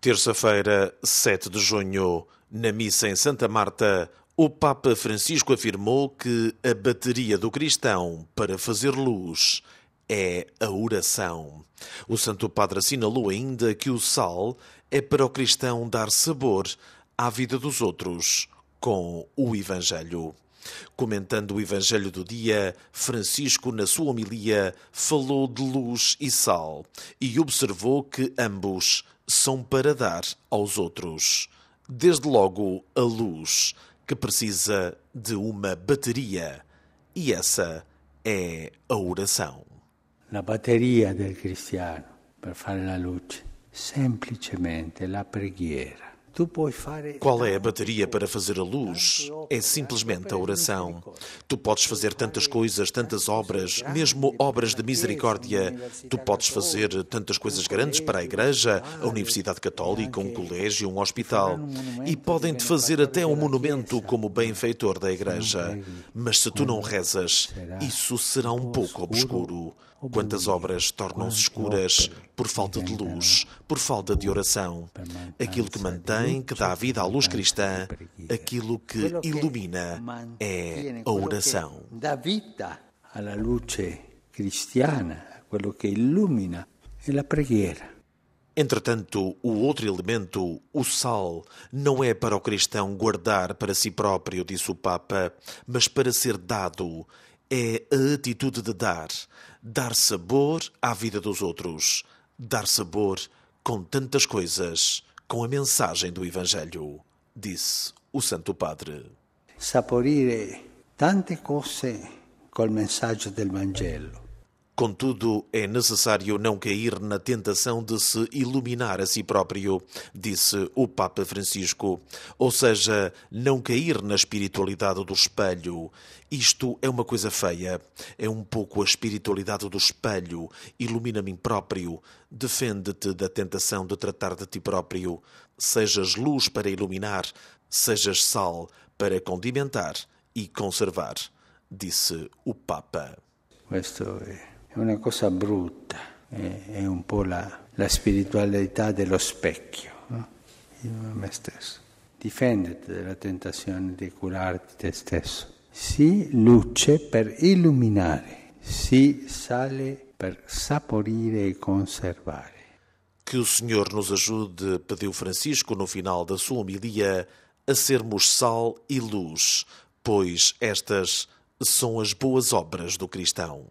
Terça-feira, 7 de junho, na missa em Santa Marta, o Papa Francisco afirmou que a bateria do cristão para fazer luz é a oração. O Santo Padre assinalou ainda que o sal é para o cristão dar sabor à vida dos outros com o Evangelho. Comentando o Evangelho do dia, Francisco, na sua homilia, falou de luz e sal e observou que ambos são para dar aos outros. Desde logo a luz, que precisa de uma bateria, e essa é a oração. La batteria del cristiano per fare la luce, semplicemente la preghiera. Qual é a bateria para fazer a luz? É simplesmente a oração. Tu podes fazer tantas coisas, tantas obras, mesmo obras de misericórdia. Tu podes fazer tantas coisas grandes para a Igreja, a Universidade Católica, um colégio, um hospital. E podem-te fazer até um monumento como benfeitor da Igreja. Mas se tu não rezas, isso será um pouco obscuro. Quantas obras tornam-se escuras por falta de luz, por falta de oração. Aquilo que mantém, que dá vida à luz cristã, aquilo que ilumina é a oração. Dá vida à luz cristiana, aquilo que ilumina é a preghiera. Entretanto, o outro elemento, o sal, não é para o cristão guardar para si próprio, disse o Papa, mas para ser dado. É a atitude de dar sabor à vida dos outros, dar sabor com tantas coisas, com a mensagem do Evangelho, disse o Santo Padre. Saporire tante cose col messaggio del Vangelo. Contudo, é necessário não cair na tentação de se iluminar a si próprio, disse o Papa Francisco. Ou seja, não cair na espiritualidade do espelho. Isto é uma coisa feia. É um pouco a espiritualidade do espelho. Ilumina-me próprio. Defende-te da tentação de tratar de ti próprio. Sejas luz para iluminar, sejas sal para condimentar e conservar, disse o Papa. È una cosa brutta, è un po' la spiritualità dello specchio, no? Io a me stesso. Difenditi dalla tentazione di curarti te stesso. Sii luce per illuminare, sii sale per saporire e conservare. Que o Senhor nos ajude, pediu Francisco no final da sua homilia, a sermos sal e luz, pois estas são as boas obras do cristão.